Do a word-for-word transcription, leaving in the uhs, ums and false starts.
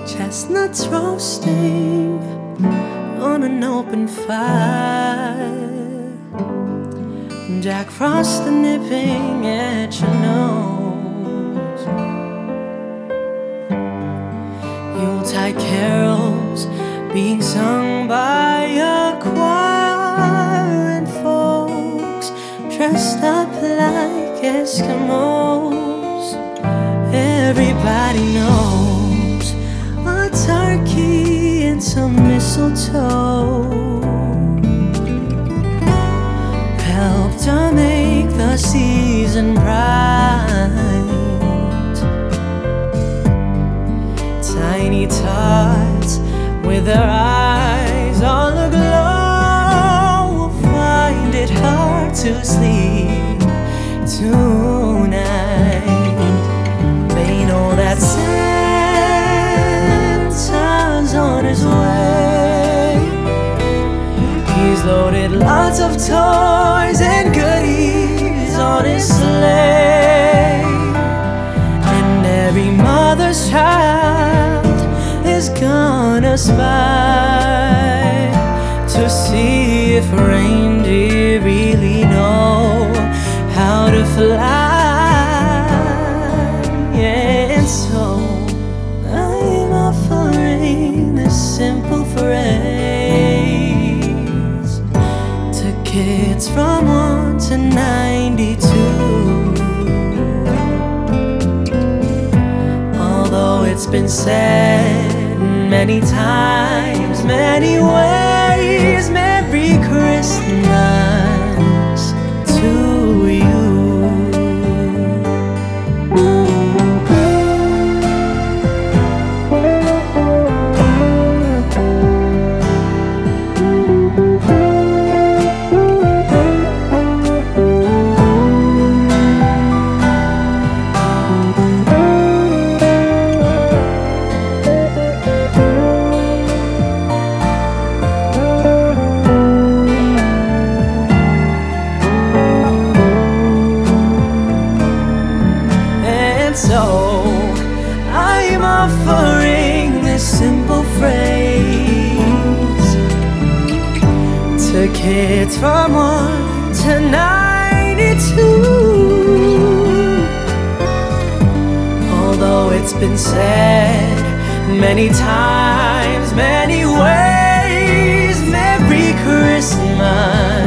Chestnuts roasting on an open fire, Jack Frost nipping at your nose, Yuletide carols being sung by a choir, and folks dressed up like Eskimos. Everybody knows a turkey and some mistletoe help to make the season bright. Tiny tots with their eyes all aglow will find it hard to sleep tonight. They know that Santa's on his way. He's loaded lots of toys and goodies on his sleigh, and every mother's child is gonna spy to see if reindeer really know how to fly. And so I'm offering this simple phrase to kids from one to ninety-two. Although it's been said many times, many ways, Merry Christmas to you. So I'm offering this simple phrase to kids from one to ninety-two. Although it's been said many times, many ways, Merry Christmas